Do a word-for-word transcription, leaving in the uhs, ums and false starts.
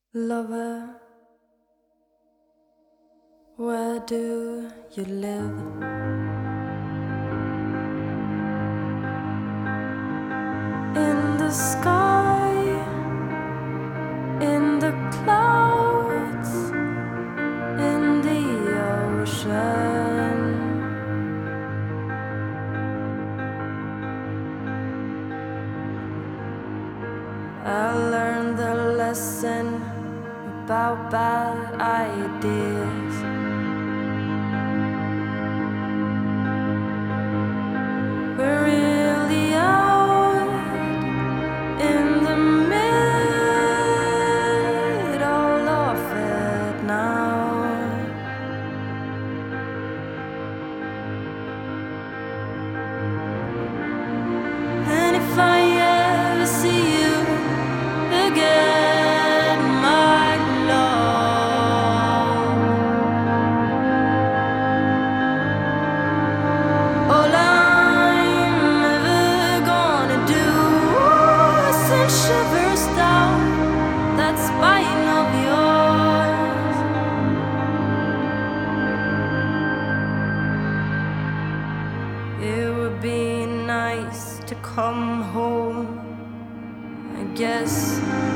Lover, where do you live? In the sky, in the clouds, in the ocean. I learned the lesson about bad ideas. We're really out in the middle of it now. And if I ever see you again, my love, all I'm ever gonna do is send shivers down that spine of yours. It would be nice to come home, I guess.